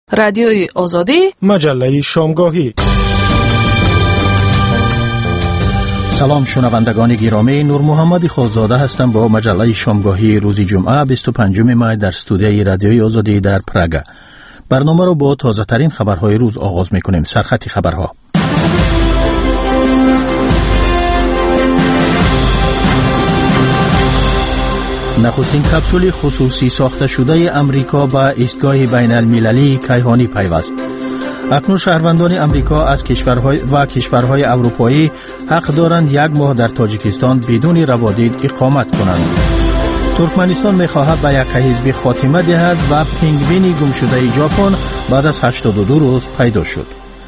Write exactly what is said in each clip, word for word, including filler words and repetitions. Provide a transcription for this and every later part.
رادیوی آزادی، مجله شامگاهی. سلام شنوندگان گرامی، نور محمد خالزاده هستم با مجله شامگاهی روز جمعه بیست و پنجم می در استودیوی رادیوی آزادی در پراگ. برنامه را با تازه ترین خبرهای روز آغاز می کنیم. سرخط خبرها. نخستین کپسول خصوصی ساخته شده امریکا به ایستگاه بین المللی کیهانی پیوست. اکنون شهروندان امریکا از کشورهای و کشورهای اروپایی حق دارند یک ماه در تاجیکستان بدون روادید اقامت کنند. ترکمنستان می‌خواهد به یک حزب خاتمه دهد و پینگوین گم شده ژاپن بعد از هشتاد و دو روز پیدا شد.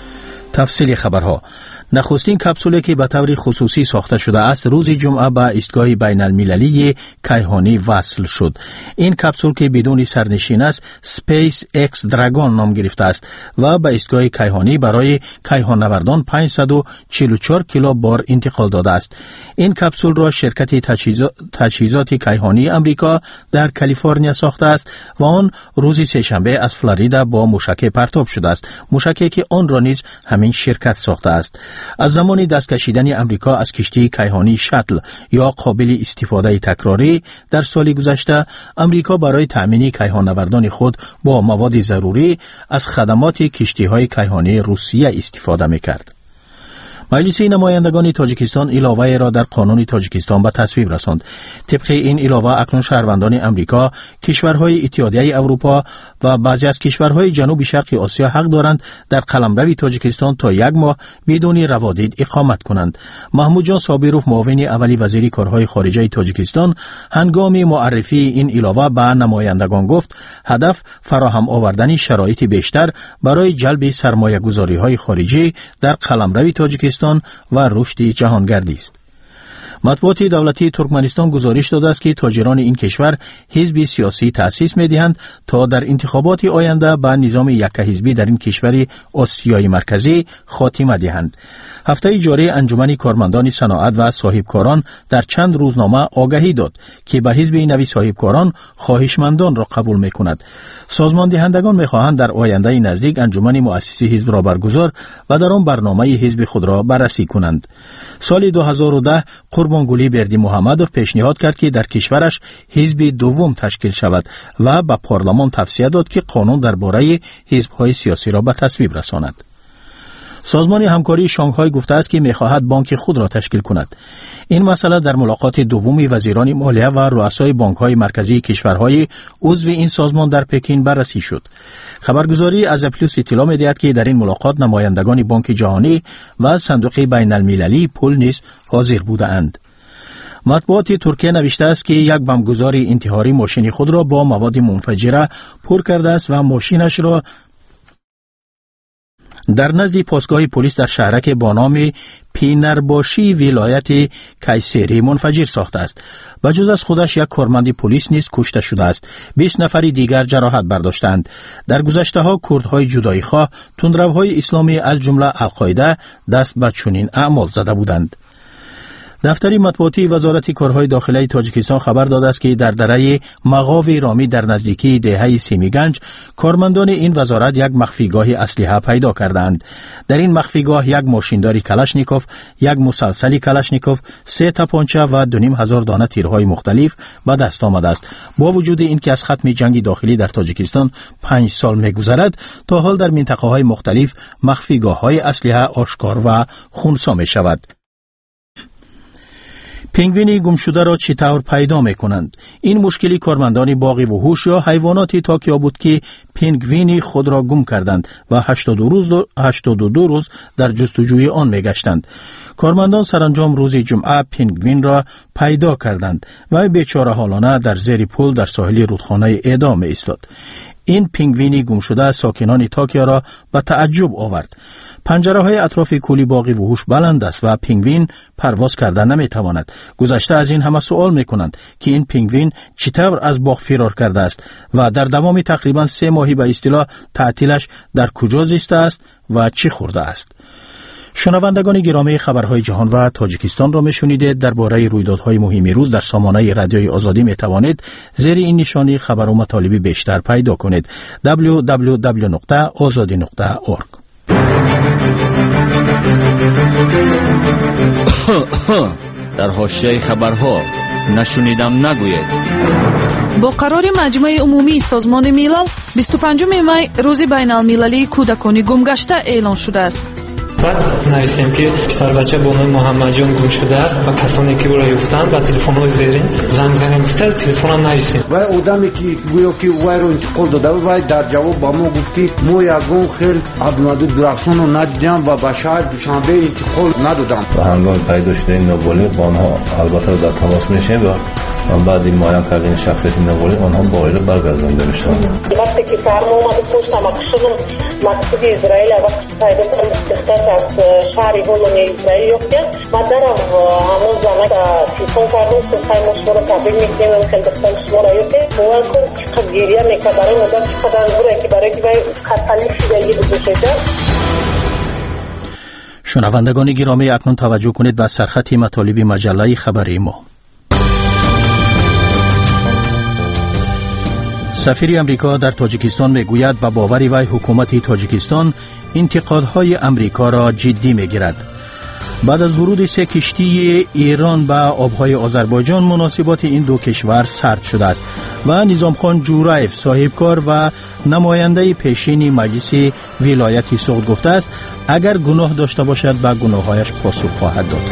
تفصیل خبرها. نخستین کپسولی که به طور خصوصی ساخته شده است روز جمعه به ایستگاه بین المللی کیهانی وصل شد. این کپسول که بدون سرنشین است سپیس اکس دراگون نام گرفته است و به ایستگاه کیهانی برای کیهان‌نوردان پانصد و چهل و چهار کیلو بار انتقال داده است. این کپسول را شرکت تجهیزات, تجهیزات کیهانی امریکا در کالیفرنیا ساخته است و آن روز سه‌شنبه از فلوریدا با موشک پرتاب شده است. موشکی که آن را نیز همین شرکت ساخته است. از زمان دست کشیدن امریکا از کشتی کیهانی شاتل یا قابل استفاده تکراری در سال گذشته، امریکا برای تأمین کیهان‌نوردان خود با مواد ضروری از خدمات کشتی‌های کیهانی روسیه استفاده می‌کرد. مجلس نمایندگان تاجیکستان علاوه را در قانون تاجیکستان به تصویب رساند. طبق این علاوه اکنون شهروندان امریکا، کشورهای اتحادیه اروپا و بعضی از کشورهای جنوب شرق آسیا حق دارند در قلمرو تاجیکستان تا یک ماه بدون روادید اقامت کنند. محمود جان صابروف معاون اولی وزیر کارهای خارجه تاجیکستان هنگام معرفی این علاوه به نمایندگان گفت هدف فراهم آوردن شرایط بیشتر برای جلب سرمایه‌گذاری‌های خارجی در قلمرو تاجیکستان و رشد جهانگردی است. مطبوعات دولتی ترکمنستان گزارش داده است که تاجران این کشور حزب سیاسی تأسیس می‌دهند تا در انتخابات آینده به نظام یک حزبی در این کشور آسیای مرکزی خاتمه دهند. هفته جاری انجمن کارمندان صنعت و صاحبکاران در چند روزنامه آگهی داد که به حزب نوی صاحبکاران خواهشمندان را قبول می‌کند. سازمان دهندگان می‌خواهند در آینده نزدیک انجمن مؤسسی حزب را برگزار و در آن برنامه حزب خود را بررسی کنند. سال دو هزار و ده قربانگلی بردی محمدوف پیشنهاد کرد که در کشورش حزب دوم تشکیل شود و به پارلمان توصیه داد که قانون درباره حزب‌های سیاسی را به تصویب رساند. سازمان همکاری شانگهای گفته است که می‌خواهد بانک خود را تشکیل کند. این مسئله در ملاقات دوم وزیران مالیه و رؤسای بانک‌های مرکزی کشورهای عضو این سازمان در پکین بررسی شد. خبرگزاری از پلوس اطلاع می‌دهد که در این ملاقات نمایندگان بانک جهانی و صندوق بین المللی پول نیز حاضر بودند. مطبوعات ترکیه نوشته است که یک بمبگذار انتحاری ماشین خود را با مواد منفجره پر کرده است و ماشینش را در نزد پاسگاه پلیس در شهرک با نام پینرباشی ولایت کیسری منفجر ساخته است. بجز از خودش یک کارمند پلیس نیز کشته شده است. بیست نفر دیگر جراحت برداشتند. در گذشته ها کردهای جدایی‌خواه تندروهای اسلامی از جمله القاعده دست به چنین اعمال زده بودند. دفتر مطبوعاتی وزارت کارهای داخلی تاجیکستان خبر داده است که در دره مغاو رامی در نزدیکی دهه سیمیگنج کارمندان این وزارت یک مخفیگاه اسلحه پیدا کردند. در این مخفیگاه یک ماشینداری کلاشنیکوف، یک مسلسل کلاشنیکوف، سه تپانچه و دو نیم هزار دانه تیرهای مختلف به دست آمده است. با وجود اینکه از ختم جنگ داخلی در تاجیکستان پنج سال می‌گذرد، تا حال در منطقه‌های مختلف مخفیگاه‌های اسلحه آشکار و خنثی می‌شود. پینگوین گم شده را چطور پیدا می کنند؟ این مشکلی کارمندان باغ وحوش یا حیوانات تاکیا بود که پینگوین خود را گم کردند و هشتاد و دو روز, هشتاد و دو روز در جستجوی آن می گشتند. کارمندان سرانجام روز جمعه پینگوین را پیدا کردند و بیچاره حالانه در زیر پل در ساحل رودخانه اعدام ایستاد. این پینگوین گم شده ساکنان تاکیا را به تعجب آورد. پنجره های اطراف کولی باغ وحوش بلند است و پینگوین پرواز کرده نمی تواند. گذشته از این همه سوال می کنند که این پینگوین چطور از باغ فرار کرده است و در دوام تقریبا سه ماهی به اصطلاح تعطیلش در کجا زیسته است و چی خورده است. شنوندگان گرامی، خبرهای جهان و تاجیکستان را میشنیدید. درباره رویدادهای مهم روز در سامانه رادیوی آزادی می توانید زیر این نشانی خبر و مطالب بیشتر پیدا کنید. دبلیو دبلیو دبلیو نقطه آزادی نقطه اورگ. در حاشیه خبرها نشنیدم نگوید. با قرار مجمع عمومی سازمان ملل بیست و پنجم می روز بین المللی کودکان گمگشته اعلان شده است. بعد نویسیم که پسر بچه با نام محمد جان گم شده است و کسانی که او را یافتند با تلفن‌های زیرین زنگ زنیم گفته تلفن هم نویسیم. و آدمی که گویا که وای رو انتقال داده و وای در جواب با ما گفت که ما یگان خیلی عبدالمجید درخشان رو ندیدم و به شهر دوشنبه انتقال ندادم. و هنگام پیدا شده این نابالغ با آنها البته در تماس میشیم و بعد این معاین کردن شخصیت نابالغ آنها با عائله برگردانده میشن. وقتی که فرمان اومد پشتم اکشنم مقصود اسرائیل وقتی پیدا کردم استخدام از شهری هولون اسرائیل یافتم و درم همون زمان تلفن کردم که خیلی شما رو تبریک میگیم خیلی دختر شما را یافتم باور کن چقدر گریه میکنه برای مدام چقدر بوده که برای که باید خطلی شده یه بوده شده. شنوندگان گرامی، اکنون توجه کنید به سرخط مطالب مجله خبری ما. سفیر امریکا در تاجیکستان میگوید به باور وی حکومت تاجیکستان انتقادهای امریکا را جدی میگیرد. بعد از ورود سه کشتی ایران به آبهای آذربایجان مناسبات این دو کشور سرد شده است و نظامخان جورایف صاحبکار و نماینده پیشین مجلس ولایت سوخت گفته است اگر گناه داشته باشد به گناهایش پاسخ خواهد داد.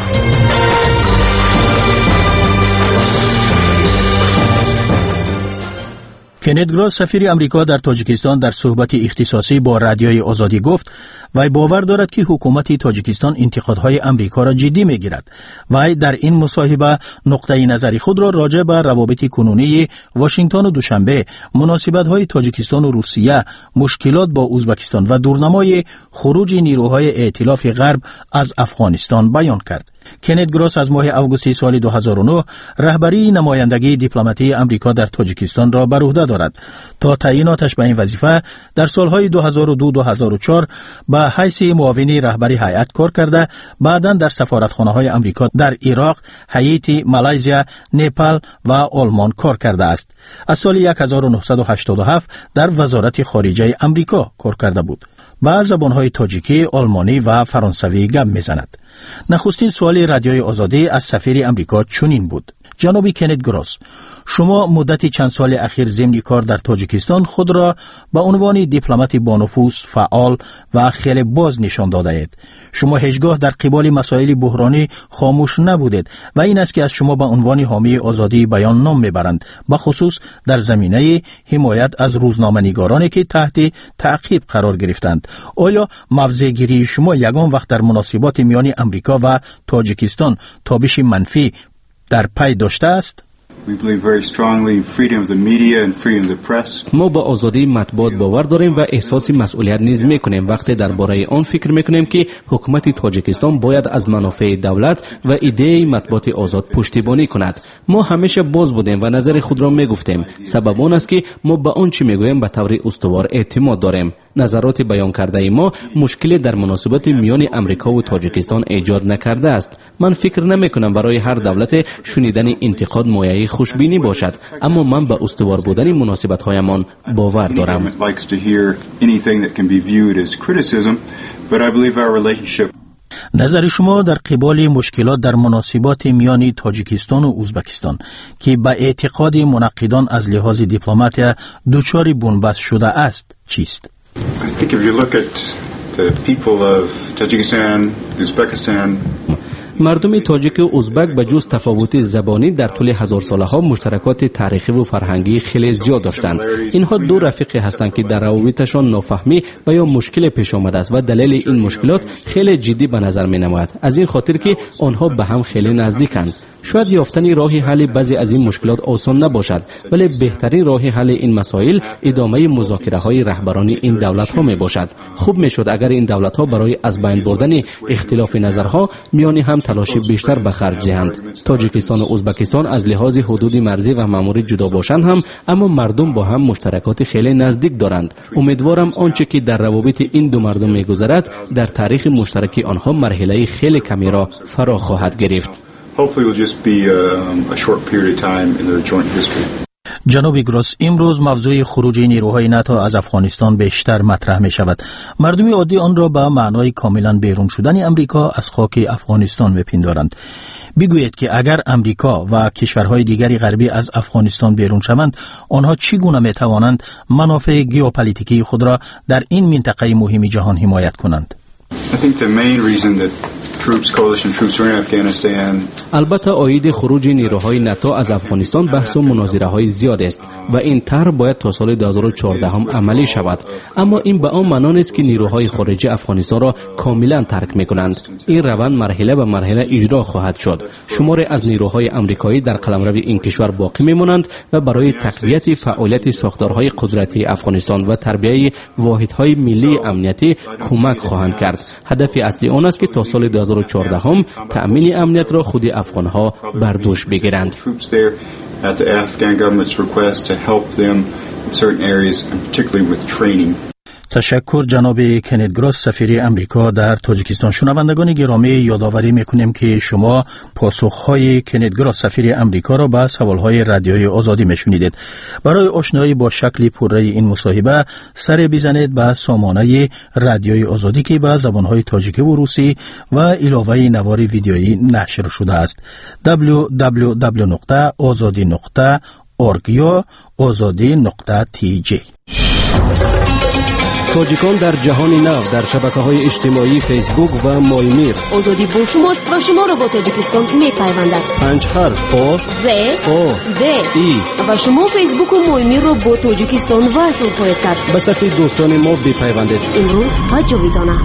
کنت گراس سفیر امریکا در تاجیکستان در صحبت اختصاصی با رادیوی آزادی گفت وی باور دارد که حکومت تاجیکستان انتقادهای امریکا را جدی میگیرد. وی در این مصاحبه نقطه نظری خود را راجع به روابط کنونی واشنگتن و دوشنبه، مناسبت‌های تاجیکستان و روسیه، مشکلات با ازبکستان و دورنمای خروج نیروهای ائتلاف غرب از افغانستان بیان کرد. کنت گراس از ماه آگوست سال دو هزار و نه رهبری نمایندگی دیپلماتی امریکا در تاجیکستان را بر عهده دارد. تا تعییناتش به این وظیفه در سالهای دو هزار و دو تا دو هزار و چهار به حیث معاون رهبری هیئت کار کرده، بعداً در سفارتخانه‌های امریکا در عراق، هایتی، مالزیا، نپال و آلمان کار کرده است. از سال هزار و نهصد و هشتاد و هفت در وزارت خارجه امریکا کار کرده بود. با زبانهای تاجیکی، آلمانی و فرانسوی گپ میزند. نخستین سوال رادیوی آزادی از سفیر امریکا چنین بود: جناب کنت گراس، شما مدت چند سال اخیر ضمن کار در تاجیکستان خود را به عنوان دیپلمات با نفوذ، فعال و خیلی باز نشان داده اید. شما هیچگاه در قبال مسائل بحرانی خاموش نبودید و این است که از شما به عنوان حامی آزادی بیان نام میبرند، به خصوص در زمینه حمایت از روزنامه‌نگارانی که تحت تعقیب قرار گرفتند. آیا موضع‌گیری شما یگان وقت در مناسبات میان امریکا و تاجیکستان تابش منفی در پی داشته است؟ ما با آزادی مطبوعات باور داریم و احساس مسئولیت نیز میکنیم وقتی درباره آن فکر میکنیم که حکومت تاجیکستان باید از منافع دولت و ایده مطبوعات آزاد پشتیبانی کند. ما همیشه باز بودیم و نظر خود را میگفتیم. سبب آن است که ما به آن چی میگوییم به طور استوار اعتماد داریم. نظرات بیان کرده ما مشکلی در مناسبات میان امریکا و تاجیکستان ایجاد نکرده است. من فکر نمی کنم برای هر دولت شنیدن انتقاد مایه خوشبینی باشد، اما من به استوار بودن مناسبت هایمان باور دارم. نظر شما در قبال مشکلات در مناسبات میان تاجیکستان و ازبکستان که به اعتقاد منقدان از لحاظ دیپلمات دچار بنبست شده است چیست؟ I think if you look at the people of Tajikistan, Uzbekistan, مردم تاجیک و ازبک به جز تفاوت زبانی در طول هزار ساله ها مشترکات تاریخی و فرهنگی خیلی زیاد داشتند. اینها دو رفیق هستند که در روابطشان نافهمی و یا مشکل پیش آمده است و دلیل این مشکلات خیلی جدی به نظر می نماید. از این خاطر که آنها به هم خیلی نزدیکند. شاید یافتن راه حل بعضی از این مشکلات آسان نباشد، ولی بهترین راه حل این مسائل ادامه مذاکره‌های رهبران این دولت‌ها میباشد. خوب میشد اگر این دولت‌ها برای از بین بردن اختلاف نظرها میان هم تلاش بیشتر به خرج دهند. تاجیکستان و ازبکستان از لحاظ حدود مرزی و ماموری جدا باشند هم، اما مردم با هم مشترکات خیلی نزدیک دارند. امیدوارم آنچه که در روابط این دو مردم میگذرد در تاریخ مشترک آنها مرحله خیلی کمی را فرا خواهد گرفت. جناب گروس، امروز موضوع خروج نیروهای ناتو از افغانستان بیشتر مطرح می شود. مردم عادی آن را به معنای کاملا بیرون شدن امریکا از خاک افغانستان میپندارند. بگویید که اگر امریکا و کشورهای دیگری غربی از افغانستان بیرون شوند، آنها چگونه می توانند منافع ژئوپلیتیکی خود را در این منطقه مهم جهان حمایت کنند؟ البته عاید خروج نیروهای ناتو از افغانستان بحث و مناظره های زیاد است و این طرح باید تا سال دو هزار و چهارده هم عملی شود، اما این به آن معنا نیست که نیروهای خارجی افغانستان را کاملا ترک میکنند. این روند مرحله به مرحله اجرا خواهد شد. شماری از نیروهای آمریکایی در قلمرو این کشور باقی میمانند و برای تقویت فعالیت ساختارهای قدرتی افغانستان و تربیت واحدهای ملی امنیتی کمک خواهند کرد. هدف اصلی آن است که تا سال دو هزار و چهارده هم تأمین امنیت را خود افغانها بر دوش بگیرند. تشکر جناب کنت گراس، سفیر امریکا در تاجیکستان. شنوندگان گرامی، یادآوری میکنیم که شما پاسخهای کنت گراس، سفیر امریکا را به سوالهای رادیوی آزادی میشنیدید. برای آشنایی با شکل پرره این مصاحبه سر بزنید به سامانه رادیوی آزادی که به زبانهای تاجیکی و روسی و علاوه نوار ویدیویی نشر شده است. دبلیو دبلیو دبلیو نقطه آزادی نقطه اورگ یا آزادی نقطه تی جی. تاجیکان در جهان نو در شبکه‌های اجتماعی فیسبوک و مایمیر. آزادی با شماست و شما را با تاجیکستان می‌پیوندد. پنج حرف آ ز او د ای و شما فیسبوک و مایمیر را با تاجیکستان وصل خواهید کرد. به صفحه دوستان ما بپیوندید. امروز و جاویدانه.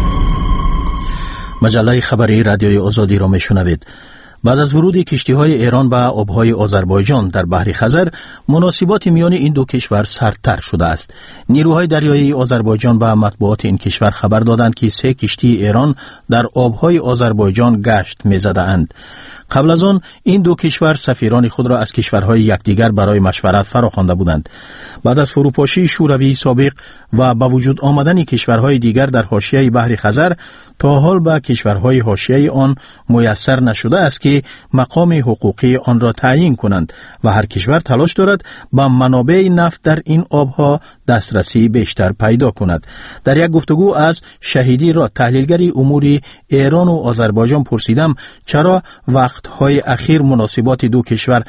مجله خبری رادیوی آزادی را میشنوید. بعد از ورود کشتی‌های ایران به آب‌های آذربایجان در بحر خزر، مناسبات میان این دو کشور سردتر شده است. نیروهای دریایی آذربایجان به مطبوعات این کشور خبر دادند که سه کشتی ایران در آب‌های آذربایجان گشت می‌زدند. قبل از آن این دو کشور سفیران خود را از کشورهای یکدیگر برای مشورت فراخوانده بودند. بعد از فروپاشی شوروی سابق و با وجود آمدن کشورهای دیگر در حاشیه بحر خزر، تا حال به کشورهای حاشیه آن میسر نشده است که مقام حقوقی آن را تعیین کنند و هر کشور تلاش دارد به منابع نفت در این آبها دسترسی بیشتر پیدا کند. در یک گفتگو از شهیدی را، تحلیلگری امور ایران و آذربایجان، پرسیدم چرا وقتهای اخیر مناسبات دو کشور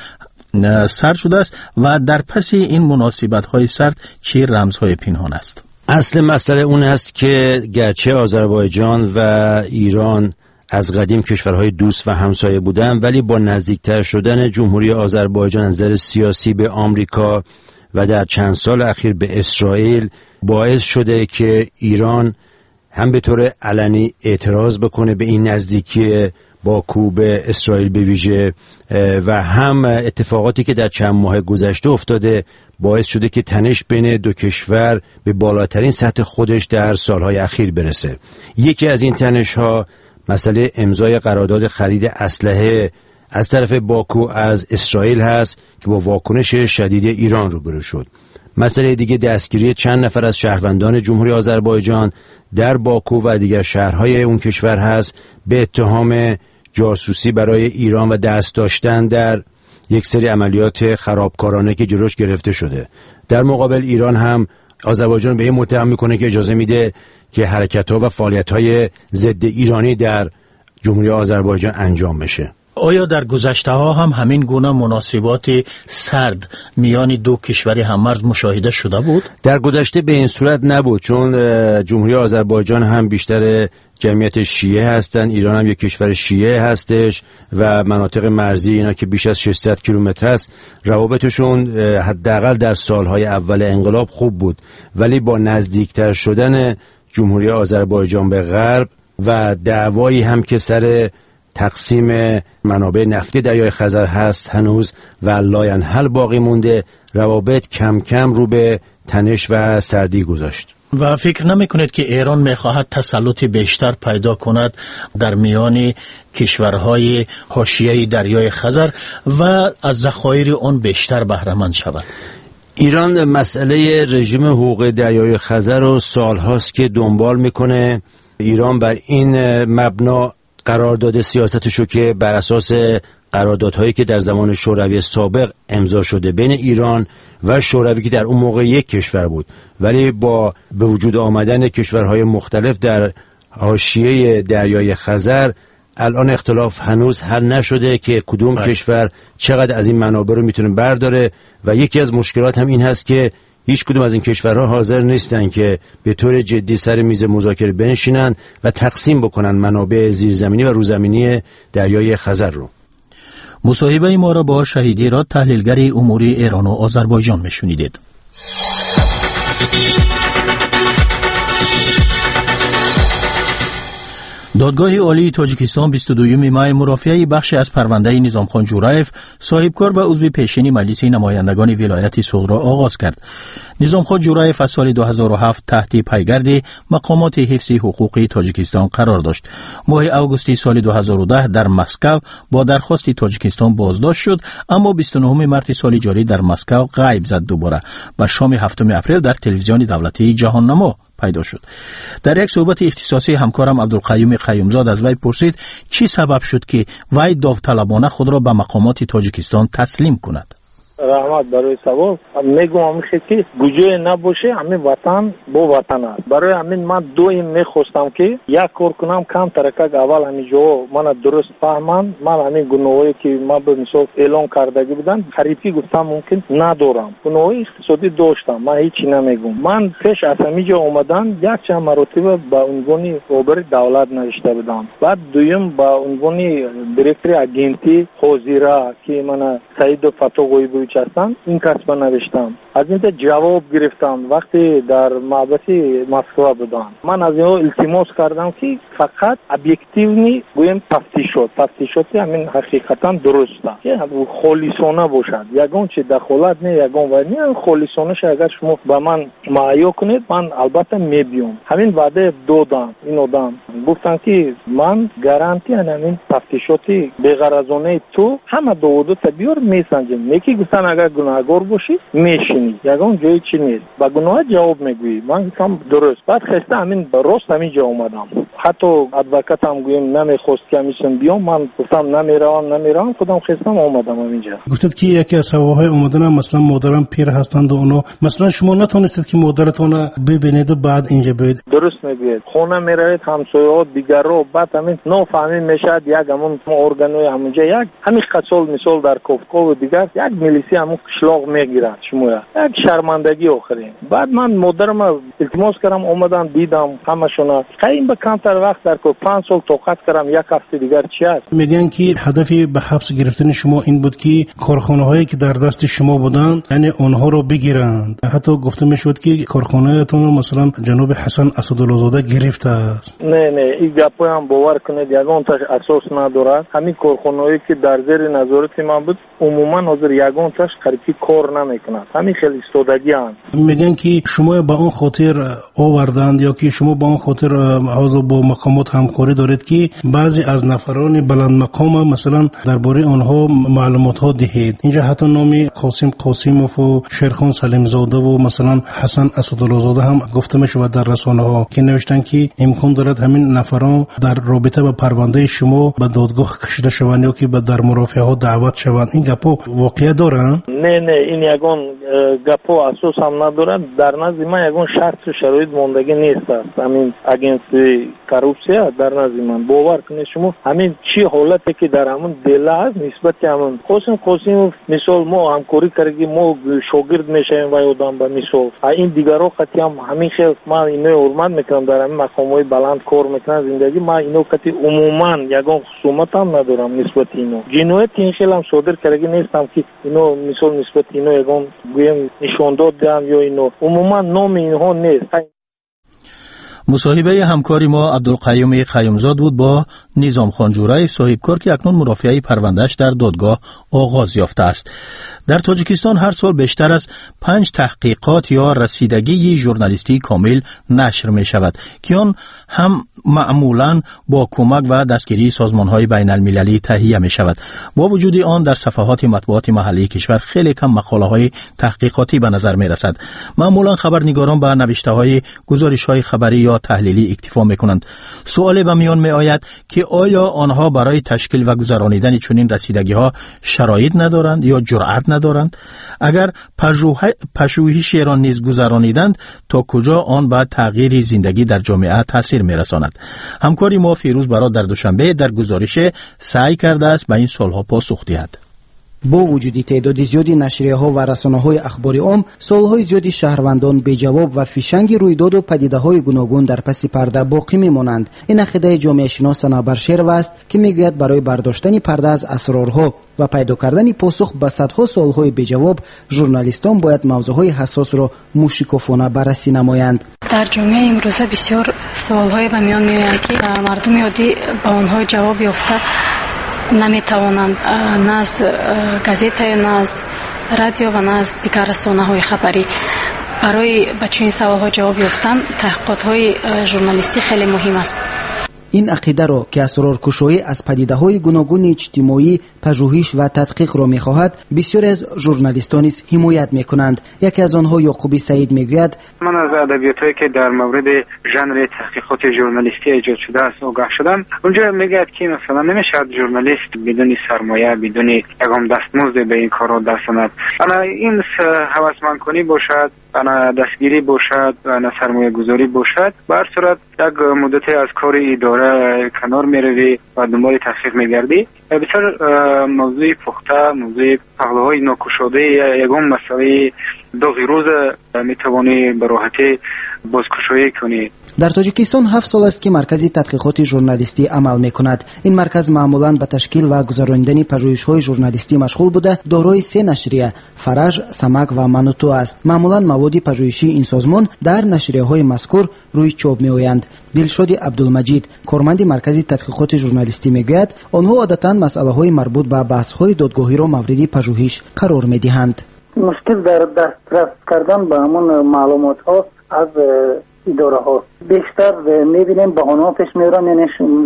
سرد شده است و در پس این مناسبت‌های سرد چه رمزهای پنهان است. اصل مسئله اون است که گرچه آذربایجان و ایران از قدیم کشورهای دوست و همسایه بودند، ولی با نزدیکتر شدن جمهوری آذربایجان از نظر سیاسی به آمریکا و در چند سال اخیر به اسرائیل باعث شده که ایران هم به طور علنی اعتراض بکنه به این نزدیکی باکو به اسرائیل به ویژه و هم اتفاقاتی که در چند ماه گذشته افتاده باعث شده که تنش بین دو کشور به بالاترین سطح خودش در سالهای اخیر برسه. یکی از این تنش ها مسئله امضای قرارداد خرید اسلحه از طرف باکو از اسرائیل هست که با واکنش شدید ایران روبرو شد. مسئله دیگه دستگیری چند نفر از شهروندان جمهوری آذربایجان در باکو و دیگر شهرهای اون کشور هست به اتهام جاسوسی برای ایران و دست داشتن در یک سری عملیات خرابکارانه که جلوش گرفته شده. در مقابل ایران هم آذربایجان به این متهم میکنه که اجازه میده که حرکت‌ها و فعالیت‌های ضد ایرانی در جمهوری آذربایجان انجام بشه. آیا در گذشته ها هم همین گونه مناسبات سرد میان دو کشور هممرز مشاهده شده بود؟ در گذشته به این صورت نبود، چون جمهوری آذربایجان هم بیشتر جمعیت شیعه هستند، ایران هم یک کشور شیعه هستش و مناطق مرزی اینا که بیش از ششصد کیلومتر است، روابطشون حداقل در سالهای اول انقلاب خوب بود، ولی با نزدیکتر شدن جمهوری آذربایجان به غرب و دعوایی هم که سر تقسیم منابع نفتی دریای خزر هست هنوز و لاینحل باقی مونده، روابط کم کم رو به تنش و سردی گذاشت. و فکر نمی کنید که ایران می خواهد تسلط بیشتر پیدا کند در میان کشورهای حاشیه دریای خزر و از ذخایر آن بیشتر بهره مند شود؟ ایران مسئله رژیم حقوق دریای خزر رو سالهاست که دنبال میکنه. ایران بر این مبنا قرار داده سیاستشو که بر اساس قراردادهایی که در زمان شوروی سابق امضا شده بین ایران و شوروی که در اون موقع یک کشور بود، ولی با به وجود آمدن کشورهای مختلف در حاشیه دریای خزر الان اختلاف هنوز حل نشده که کدوم باید. کشور چقدر از این منابع رو میتونه برداره و یکی از مشکلات هم این هست که هیچ کدوم از این کشورها حاضر نیستن که به طور جدی سر میز مذاکره بنشینن و تقسیم بکنن منابع زیرزمینی و روزمینی دریای خزر رو. مصاحبه ما را با شهیدی را تحلیلگر امور ایران و آذربایجان میشنیدید. دادگاه عالی تاجیکستان بیست و دوم می مرافعه بخشی از پرونده نظامخان جورایف صاحبکار و عضو پیشین مجلس نمایندگان ولایت سغرا آغاز کرد. نظامخان جورایف از سال دو هزار و هفت تحت پیگرد مقامات حفظ حقوق تاجیکستان قرار داشت. ماه آگوست سال دو هزار و ده در مسکو با درخواست تاجیکستان بازداشت شد، اما بیست و نهم مارس سال جاری در مسکو غیب زد دوباره و شام هفتم اپریل در تلویزیون دولتی جهان نما پیدا شد. در یک صحبت اختصاصی همکارم عبدالقیوم قیومزاد از وی پرسید چی سبب شد که وی داوطلبانه خود را به مقامات تاجیکستان تسلیم کند. رحمت برای سوال میگم همیشه که گوجه نباشه همین وطن با وطن است. برای همین من دو این میخواستم که یک کار کنم کم ترکک اول همین جو من درست فهمم. من همین گناهایی که من به مثال اعلام کردگی بودن خریفی گفتم ممکن ندارم، گناهی اقتصادی داشتم، من هیچی نمیگم. من پیش از همینجا اومدن یک چند مرتبه با عنوان خبر دولت نوشته بودم، بعد دویم با عنوان دیرکتور اگنتی حاضره که من سعید فتوقی بود هستم این کسب نوشتم. از اینجا جواب گرفتم وقتی در معبد مسکو بودم. من از اینها التماس کردم که فقط ابجکتیونی گویم تفتیشات تفتیشاتی همین حقیقتا درسته که خالصانه باشد، یگان چه دخالت نه یگان و نه خالصانه ش اگر شما با من معیا کنید من البته میبیام. همین وعده دادم این آدم گفتن که من گارانتی همین تفتیشاتی بی‌غرضانه تو همه داوود بیار میسنجم. یکی گفتن اگر گناهگار باشی میشینی یگان جایی چی نیست با گناه جواب میگویی. من گفتم درست. بعد خسته همین راست همینجا اومدم. حتی ادوکات هم گویم نمیخواست که همیشن بیام، من گفتم نمیرم نمیرم خودم خستم اومدم همینجا. گفتید که یکی از سبب‌های اومدن مثلا مادرم پیر هستند و اونو مثلا شما نتونستید که مادرتون ببینید و بعد اینجا بیاید. درست میگید. خونه میرید همسایه‌ها دیگر رو بعد همین نو فهمی میشد یک همون ارگانوی همونجا یک همین قصول مثال در کوفکو و دیگر یک میلیسی همون قشلاق میگیرد شما یک شرمندگی آخرین. بعد من مادرم التماس کردم اومدم دیدم همشون قایم به کمتر وقت در کو پنج سال توقف کردم یک هفته دیگر چی است. میگن که هدفی به حبس گرفتن شما این بود که کارخانه هایی که در دست شما بودن یعنی اونها رو بگیرند. حتی گفته میشد که کارخانه‌تون رو مثلا جناب حسن اسدالله زاده گرفته است. نه نه این گپو هم باور کنید یگان تاش اساس ندارد. همین کارخانه‌ای که در زیر نظارت من بود عموما حاضر یگان تاش خریدی کار نمیکنند. همین خیلی استودگی هست. میگن که شما با اون خاطر آوردند یا که شما با اون خاطر حاضر با مقامات همکاری دارید که بعضی از نفران بلند مقام مثلا درباره آنها معلومات ها دهید. اینجا حتی نامی قاسم قاسموف و شیرخان سلیم زاده و مثلا حسن اسدالله زاده هم گفته میشه در رسانه ها که نوشتن که امکان دارد همین نفران در رابطه با پرونده شما به دادگاه کشیده شوند یا که به در مرافعه ها دعوت شوند. این گپو واقعیت دارن؟ نه نه این یگان گپو اساس هم ندارد. در نزد من یگان شرط و شرایط ماندگی نیست است. همین اگنسی کروپسیا در نزد من باور کنید شما همین چی حالتی که در همون دل است نسبت همون قاسم قاسم مثال ما همکاری کردیم ما شاگرد میشیم و آدم به مثال این دیگرها قطعی هم همین خیلی من اینو حرمت میکنم در همین مقامات بلند کار میکنم زندگی ما اینو قطعی عموما یگان خصومت هم ندارم نسبت اینو جنایت این خیلی هم صادر کردگی نیستم که اینو مثال نسبت اینو یگان گویم نشون دادم یا اینو عموما نام اینها نیست. مصاحبه همکاری ما عبدالقیوم قیومزاد بود با نظام خان جورای صاحبکار که اکنون مرافعه پروندهش در دادگاه آغاز یافته است. در تاجیکستان هر سال بیشتر از پنج تحقیقات یا رسیدگی ژورنالیستی کامل نشر می شود که آن هم معمولاً با کمک و دستگیری سازمان‌های بین المللی تهیه می شود. با وجود آن در صفحات مطبوعات محلی کشور خیلی کم مقاله‌های تحقیقاتی به نظر می رسد. معمولاً خبرنگاران به نوشته‌های گزارش‌های خبری یا تحلیلی اکتفا می کنند. سوال به میان می آید که آیا آنها برای تشکیل و گذراندن چنین رسیدگی‌ها شرایط ندارند یا جرأت ندارند؟ اگر پژوهش را نیز گذرانیدند تا کجا آن به تغییر زندگی در جامعه تاثیر می رساند؟ همکاری ما فیروز برات در دوشنبه در گزارش سعی کرده است به این سوالها پاسخ دهد. با وجود تعداد زیادی نشریه‌ها و رسانه‌های اخباری عام، سال‌های زیادی شهروندان بی‌جواب و فیشنگ رویداد و پدیده‌های گوناگون در پس پرده باقی می‌مانند. این عقیده جامعه شناس نابر شیرو است که می‌گوید برای برداشتن پرده از اسرارها و پیدا کردن پاسخ به صدها سوال‌های بی‌جواب، ژورنالیستان باید موضوع‌های حساس را موشکافانه بررسی نمایند. در جامعه امروزه بسیار سوال‌های به میان می‌آیند که مردم عادی به آنها جواب یافته نمیتوانند، نه از گازیت، نه از رادیو و نه از دیگر رسانه‌های خبری. برای به چنین سوال‌ها جواب یافتن تحقیقات‌های ژورنالیستی خیلی مهم است. این عقیده را که اسرارکشایی از پدیده‌های گوناگون اجتماعی پژوهش و تدقیق را می‌خواهد، بسیاری از ژورنالیستان نیز حمایت می‌کنند. یکی از آنها یعقوبی سعید می‌گوید: من از ادبیاتایی که در مورد ژانر تحقیقات ژورنالیستی ایجاد شده است آگاه شدم. اونجا میگه که مثلا نمیشه ژورنالیست بدون سرمایه، بدون یگام دستمزد به این کارا دست نزد. انا این هوسمند کنی باشد، انا دستگیری باشد، انا سرمایه گذاری باشد، به هر صورت یک مدتی از کار اداره کنار میروی و دنبال تحقیق میگردی. بسیار موضوع پخته، موضوع پهلوهای ناکشاده یگام مسئله داغی روز میتوانی به راحتی بازکشایی کنی. در تاجیکستان هفت سال است که مرکز تحقیقات ژورنالیستی عمل میکند. این مرکز معمولاً به تشکیل و گذراندن پژوهش‌های ژورنالیستی مشغول بوده. دارای سه نشریه، فرج، سمک و منوتو است. معمولاً مواد پژوهشی این سازمان در نشریه‌های مذکور روی چاپ میآیند. دلشاد عبدالمجید، کارمند مرکز تحقیقات ژورنالیستی میگوید آنها عادتاً مسائل‌های مربوط به بحث‌های دادگاهی را مورد پژوهش قرار میدهند. مشکل در دسترس کردن به همون معلومات ها از اداره ها بیشتر میبینیم به آنها پیش میرن، یعنی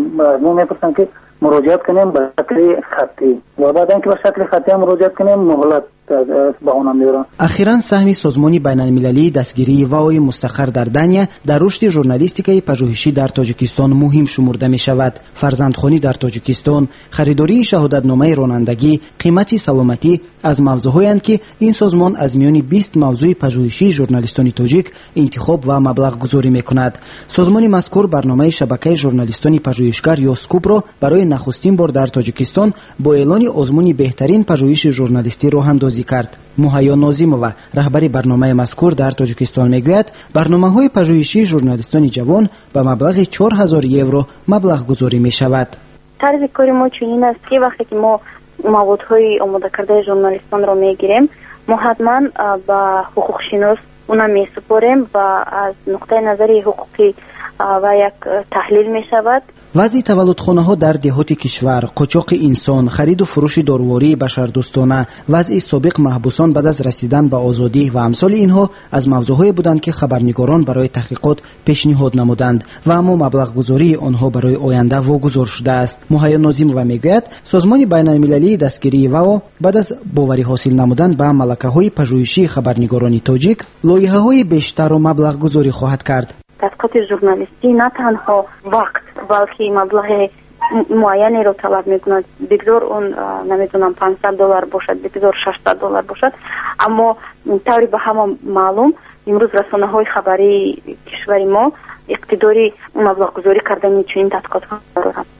ما میپرسن که مراجعت کنیم به شکل خطی و بعد اینکه به شکل خطی هم مراجعت کنیم مهلت به آنها میرن. اخیراً سهم سازمان بین المللی دستگیری واوی مستقر در دنیا در رشد ژورنالیستیکای پژوهشی در تاجیکستان مهم شمرده می شود. فرزندخوانی در تاجیکستان، خریداری شهادتنامه رانندگی، قیمت سلامتی از موضوعهایند که این سازمان از میان بیست موضوع پژوهشی ژورنالیستان تاجیک انتخاب و مبلغ گذاری می کند. سازمان مذکور برنامه شبکه ژورنالیستان پژوهشگر یا سکوپ را برای نخستین بار در تاجیکستان با اعلان آزمون بهترین پژوهش ژورنالیستی راه اندازی کرد. مهیا ناظیمова، رهبر برنامه مذکور در تاجیکستان میگوید برنامه‌های پژوهشی ژورنالیستان جوان به مبلغ چهار هزار یورو مبلغ گذاری می شود. طرز کاری ما چنین است که وقتی که ما موادهای آماده کرده ژورنالیستان را میگیریم، ما حتما به حقوق شناس اونا می سپاریم و از نقطه نظر حقوقی و یک تحلیل می شود. وضع تولدخانه‌ها در دهات کشور، قاچاق انسان، خرید و فروش دارواری بشردوستانه، وضع سابق محبوسان بعد از رسیدن به آزادی و امثال اینها از موضوعهای بودند که خبرنگاران برای تحقیقات پیشنهاد نمودند و اما مبلغ گذاری آنها برای آینده واگذار شده است. مهیا ناظیمова میگوید سازمان بین المللی دستگیری واو بعد از باوری حاصل نمودن به ملکه‌های پژوهشی خبرنگاران تاجیک، لایحه‌های بیشتر و مبلغ گذاری خواهد کرد. تحقیقات ژورنالیستی نه تنها وقت بلکه مبلغ معینی رو طلب میکند. بگذار اون نمیدونم پانصد دلار باشد، بگذار ششصد دلار باشد، اما طوری به همه معلوم امروز رسانه های خبری کشور ما اقتداری مبلغ گذاری کردن چنین تحقیقات ها دارند.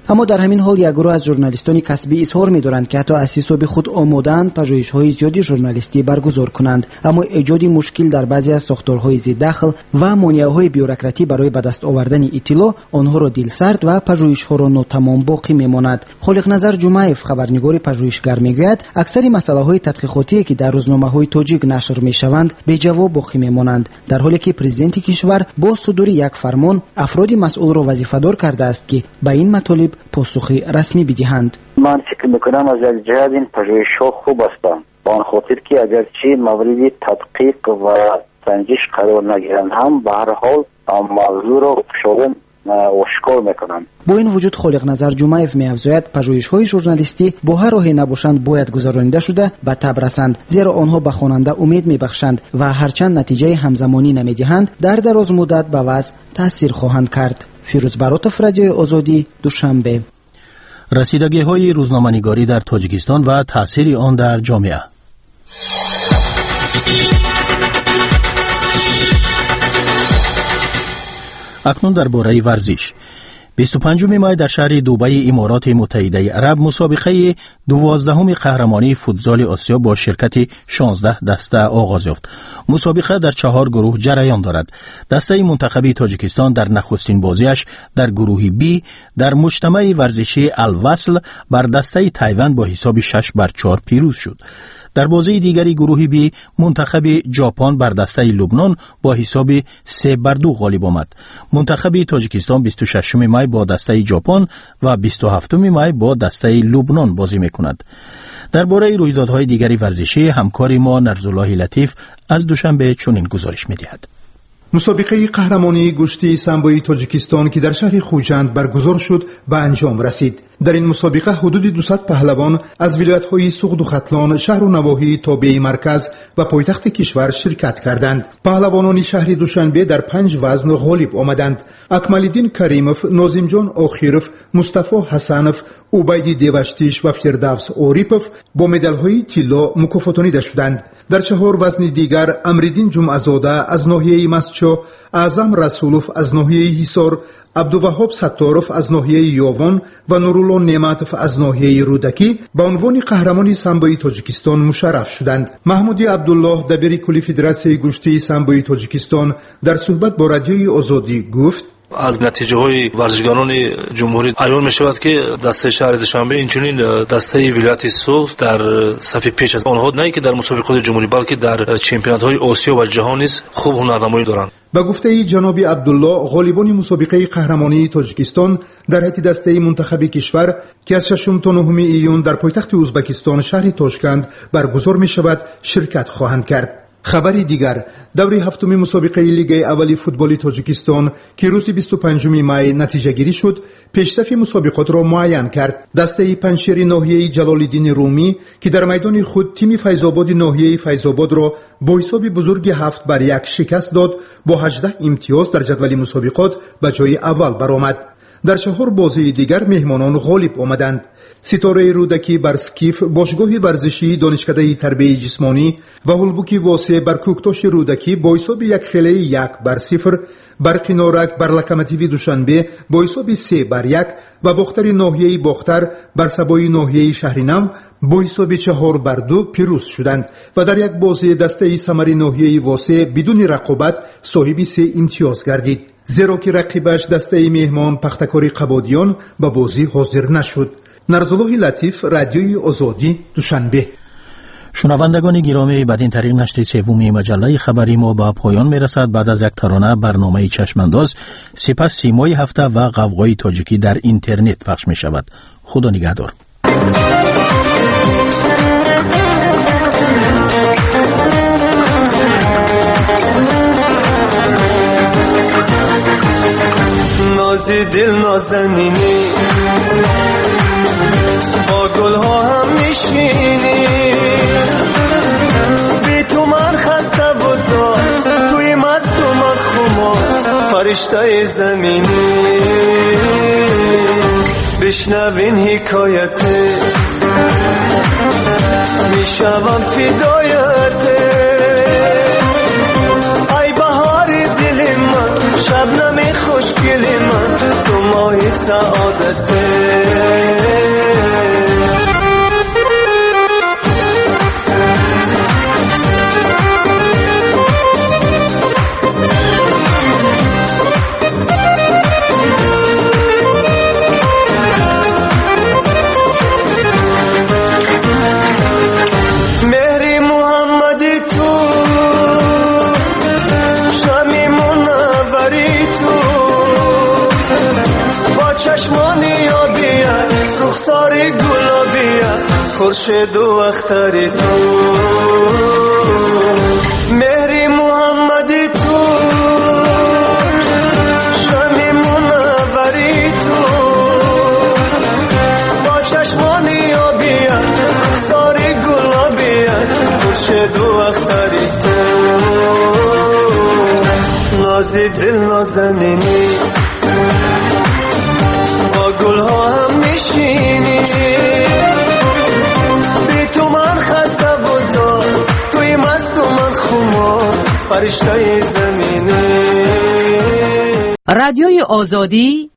اما در همین حال یک گروه از ژورنالیستان کسبی اظهار می‌دارند که حتی از حساب خود آماده‌اند پژوهش‌های زیادی ژورنالیستی برگزار کنند، اما ایجاد مشکل در بعضی از ساختارهای ضددخل و مانع‌های بیوروکراتی برای به دست آوردن اطلاع آنها را دلسرد و پژوهش‌ها را ناتمام باقی می‌ماند. خالق نظر جمعیف خبرنگار پژوهشگر می‌گوید اکثر مسائل تحقیقاتی که در روزنامه‌های تاجیک نشر می‌شوند بی جواب باقی می‌مانند، در حالی که پرزیدنت کشور با صدور یک فرمان افراد مسئول را وظیفه‌دار کرده است که به این مطالب پاسخی رسمی بدهند. من فکر می‌کنم از یک جهت این پژوهش‌ها خوب است، با آن خاطر که اگرچه مورد تدقیق و سنجش قرار نگیرند هم به هر حال موضوع را شامل آشکار میکنند. با این وجود خالق نظر جمعیف می‌افزاید پژوهش‌های ژورنالیستی با هر راهی نباشند باید گذرانده شده به تب رسند، زیرا آنها به خواننده امید می‌بخشند و هرچند نتیجه همزمانی نمی‌دهند در دراز مدت به وضع تاثیر خواهند کرد. فیروز براتف، رادیوی آزادی، دوشنبه. رسیدگی‌های روزنامه‌نگاری در تاجیکستان و تأثیر آن در جامعه. اکنون درباره ورزش. بیست و پنجم مای در شهر دبی امارات متحده عرب مسابقه دوازدهم قهرمانی فوتزال آسیا با شرکت شانزده دسته آغاز یافت. مسابقه در چهار گروه جریان دارد. دسته منتخب تاجیکستان در نخستین بازیش در گروه بی در مجتمع ورزشی الوصل بر دسته تایوان با حساب شش بر چهار پیروز شد. در بازی دیگری گروه بی منتخب ژاپن بر دسته لبنان با حساب سه بر دو غالب آمد. منتخب تاجیکستان بیست و ششم مای با دسته ژاپن و بیست و هفتم مای با دسته لبنان بازی میکند. درباره رویدادهای دیگری ورزشی همکار ما نرزالله لطیف از دوشنبه چنین گزارش می‌دهد. مسابقه قهرمانی گشتی سامبوی تاجیکستان که در شهر خوجند برگزار شد به انجام رسید. در این مسابقه حدود دویست پهلوان از ولایت‌های سوغد و ختلان، شهر و نواحی تابع مرکز و پایتخت کشور شرکت کردند. پهلوانان شهر دوشنبه در پنج وزن غالب آمدند. اکمالدین کریموف، ناظم جان آخیروف، مصطفی حسنوف، عبید دیوشتیش و فردوس اوریپوف با مدال‌های طلا مکافاتانیده شدند. در چهار وزن دیگر امریدین جمعه‌زاده از ناحیه مسچو، اعظم رسولوف از ناحیه حصار، عبدالوهاب ستاروف از ناحیه یاوان و نورالله نعمتوف از ناحیه رودکی به عنوان قهرمان سامبوی تاجیکستان مشرف شدند. محمودی عبدالله دبیر کلی فدراسیون گشتی سامبوی تاجیکستان در صحبت با رادیوی آزادی گفت: از نتیجه های ورزشکاران جمهوری عیان می شود که دسته شهر دوشنبه اینچنین دسته ولایت سوغد در صف پیش است. آنها نه که در مسابقات جمهوری بلکه در چمپیونات های آسیا و جهان نیز خوب هنرنمایی دارند. با گفته جناب عبدالله، غالبان مسابقه قهرمانی تاجیکستان در حیط دسته منتخب کشور که از ششم تا نهم ایون در پایتخت ازبکستان شهر تاشکند برگزار می شود شرکت خواهند کرد. خبری دیگر، دوره هفتم مسابقه لیگ اولی فوتبال تاجیکستان که روز بیست و پنجم مای نتیجه گیری شد، پیشصف مسابقات را معین کرد. دسته پنجشیر ناحیه جلال‌الدین رومی که در میدان خود تیم فیض‌آباد ناحیه فیض‌آباد را با حساب بزرگ هفت بر یک شکست داد، با هجده امتیاز در جدول مسابقات به جای اول برآمد. در چهار بازی دیگر مهمانان غالب آمدند. ستاره رودکی بر سکیف، باشگاه ورزشی دانشکده تربیت جسمانی و هولبوکی واسه بر کوکتاش رودکی با حساب یک خیلی یک بر صفر، برق نارک بر لکمتیوی دوشنبه با حساب سه بر یک و باختر ناحیه باختر بر سبای ناحیه شهرینو با حساب چهار بر دو پیروز شدند و در یک بازی دسته سمری ناحیه واسه بدون رقابت صاحب سه امتیاز گردید، زیرا که رقیبش دسته مهمان پختکاری قبادیان به بازی حاضر نشد. نرزالله لطیف، رادیوی آزادی، دوشنبه. شنوندگان گرامی، بدین طریق نشر سوم مجله خبری ما به پایان میرسد. بعد از یک ترانه برنامه چشمانداز، سپس سیمای هفته و غوغای تاجیکی در اینترنت پخش می شود. خدا نگهدار. نازی دل نازنینی با گل ها هم میشینی، بی تو من خسته و زار، توی مست و من خمار، فرشته زمینی. بشنوین حکایته میشوم فدایته، ای بهار دل من، شبنم خوشگل من، تو ماه سعادته. خورشید و اختر تو، مهری محمدی تو، شمی منوری تو، با چشمانی آبیت ساری گلابیت خورشید و اختری تو، نازی دل نازنینی با گلها هم میشینی، بی تو من خسته و زار، توی مست و من خمار فرشته زمینی. رادیوی آزادی